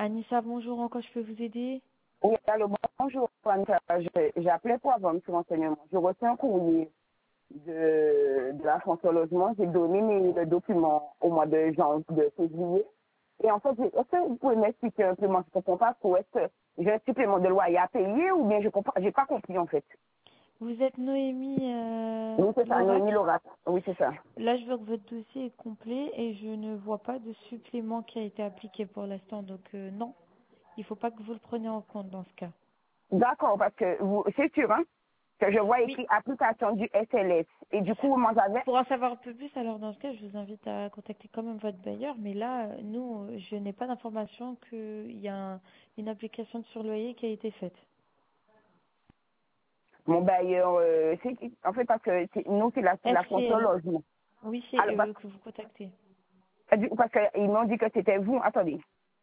Anissa, bonjour, en quoi je peux vous aider? Oui, allô, bonjour, Anita. J'ai appelé pour avoir un petit renseignement. Je reçois un courrier de la France au logement. J'ai donné le document au mois de février. Et en fait, est-ce que vous pouvez m'expliquer un peu, moi je ne comprends pas, est-ce que j'ai un supplément de loyer à payer ou bien je comprends, j'ai pas compris en fait. Vous êtes Noémie Oui, c'est ça, Lorac. Noémie Lorat. Oui, c'est ça. Là, je vois que votre dossier est complet et je ne vois pas de supplément qui a été appliqué pour l'instant. Donc, non, il ne faut pas que vous le preniez en compte dans ce cas. D'accord, parce que c'est sûr, hein, que je vois Oui, écrit application du SLS. Et du coup, moi j'avais. pour en savoir un peu plus, alors dans ce cas, je vous invite à contacter quand même votre bailleur. Mais là, nous, je n'ai pas d'information qu'il y a une application de surloyer qui a été faite. Mon bailleur, en fait, parce que nous, c'est la fonction FCL, logement. oui, c'est Alors, eux que vous contactez. parce qu'ils m'ont dit que c'était vous. Attendez.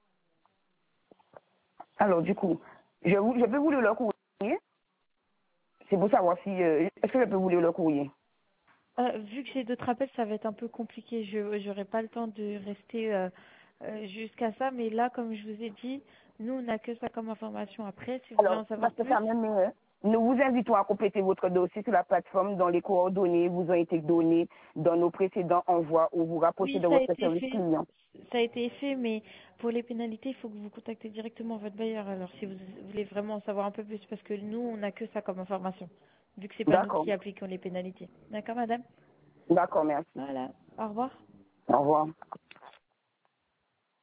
Alors, du coup, je peux vous lire le courrier. C'est pour savoir si, est-ce que je peux vous lire le courrier? Vu que j'ai d'autres appels, ça va être un peu compliqué. Je n'aurai pas le temps de rester jusqu'à ça. Mais là, comme je vous ai dit, nous, on n'a que ça comme information. Après, si vous voulez Alors, en savoir parce que plus, ça même, nous vous invitons à compléter votre dossier sur la plateforme dont les coordonnées vous ont été données dans nos précédents envois où vous rapprochez oui, de ça a votre été service fait. client. Ça a été fait, mais pour les pénalités, il faut que vous contactez directement votre bailleur. Alors, si vous voulez vraiment en savoir un peu plus, parce que nous, on n'a que ça comme information, vu que c'est pas nous D'accord. qui appliquons les pénalités. D'accord, madame? D'accord, merci. Voilà. Au revoir. Au revoir.